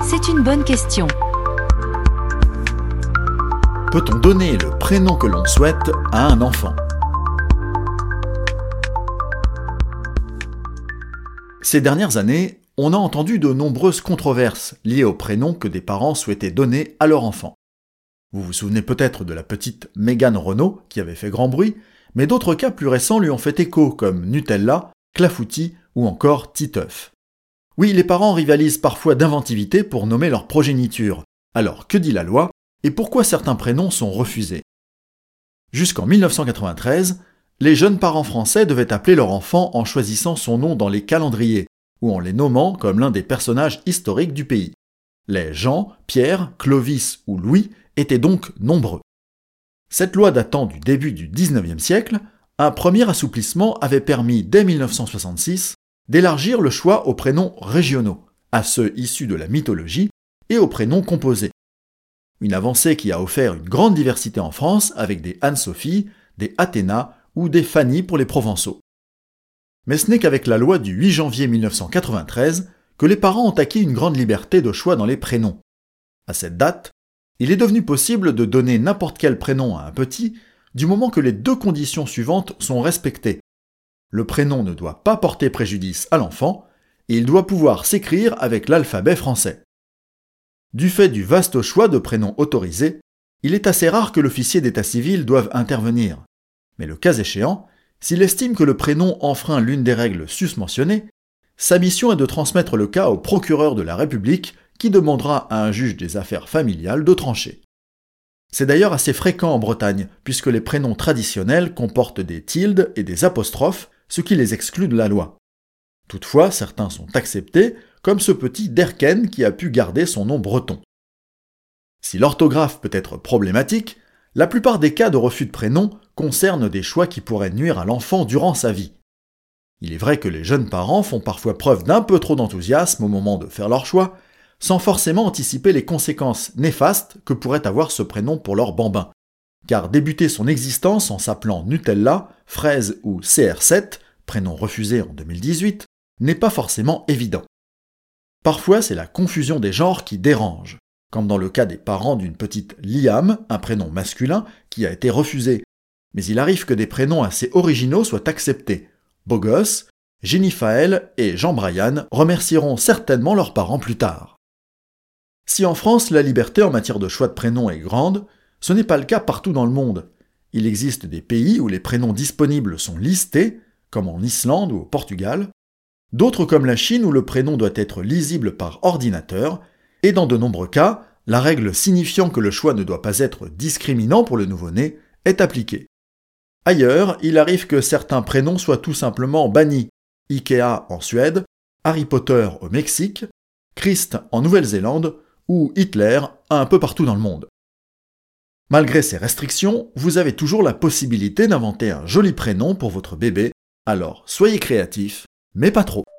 C'est une bonne question. Peut-on donner le prénom que l'on souhaite à un enfant ? Ces dernières années, on a entendu de nombreuses controverses liées au prénom que des parents souhaitaient donner à leur enfant. Vous vous souvenez peut-être de la petite Mégane Renaud qui avait fait grand bruit, mais d'autres cas plus récents lui ont fait écho comme Nutella, Clafoutis ou encore Titeuf. Oui, les parents rivalisent parfois d'inventivité pour nommer leur progéniture. Alors que dit la loi et pourquoi certains prénoms sont refusés ? Jusqu'en 1993, les jeunes parents français devaient appeler leur enfant en choisissant son nom dans les calendriers ou en les nommant comme l'un des personnages historiques du pays. Les Jean, Pierre, Clovis ou Louis étaient donc nombreux. Cette loi datant du début du XIXe siècle, un premier assouplissement avait permis dès 1966 d'élargir le choix aux prénoms régionaux, à ceux issus de la mythologie et aux prénoms composés. Une avancée qui a offert une grande diversité en France avec des Anne-Sophie, des Athéna ou des Fanny pour les Provençaux. Mais ce n'est qu'avec la loi du 8 janvier 1993 que les parents ont acquis une grande liberté de choix dans les prénoms. À cette date, il est devenu possible de donner n'importe quel prénom à un petit, du moment que les deux conditions suivantes sont respectées. Le prénom ne doit pas porter préjudice à l'enfant, et il doit pouvoir s'écrire avec l'alphabet français. Du fait du vaste choix de prénoms autorisés, il est assez rare que l'officier d'état civil doive intervenir. Mais le cas échéant, s'il estime que le prénom enfreint l'une des règles susmentionnées, sa mission est de transmettre le cas au procureur de la République qui demandera à un juge des affaires familiales de trancher. C'est d'ailleurs assez fréquent en Bretagne, puisque les prénoms traditionnels comportent des tildes et des apostrophes, ce qui les exclut de la loi. Toutefois, certains sont acceptés, comme ce petit Derken qui a pu garder son nom breton. Si l'orthographe peut être problématique, la plupart des cas de refus de prénom concernent des choix qui pourraient nuire à l'enfant durant sa vie. Il est vrai que les jeunes parents font parfois preuve d'un peu trop d'enthousiasme au moment de faire leur choix, sans forcément anticiper les conséquences néfastes que pourrait avoir ce prénom pour leur bambin. Car débuter son existence en s'appelant Nutella, Fraise ou CR7, prénom refusé en 2018, n'est pas forcément évident. Parfois, c'est la confusion des genres qui dérange, comme dans le cas des parents d'une petite Liam, un prénom masculin, qui a été refusé. Mais il arrive que des prénoms assez originaux soient acceptés. Beau gosse, Jennifaël et Jean-Brian remercieront certainement leurs parents plus tard. Si en France, la liberté en matière de choix de prénoms est grande, ce n'est pas le cas partout dans le monde. Il existe des pays où les prénoms disponibles sont listés, comme en Islande ou au Portugal, d'autres comme la Chine où le prénom doit être lisible par ordinateur, et dans de nombreux cas, la règle signifiant que le choix ne doit pas être discriminant pour le nouveau-né est appliquée. Ailleurs, il arrive que certains prénoms soient tout simplement bannis, Ikea en Suède, Harry Potter au Mexique, Christ en Nouvelle-Zélande ou Hitler un peu partout dans le monde. Malgré ces restrictions, vous avez toujours la possibilité d'inventer un joli prénom pour votre bébé, alors soyez créatifs, mais pas trop.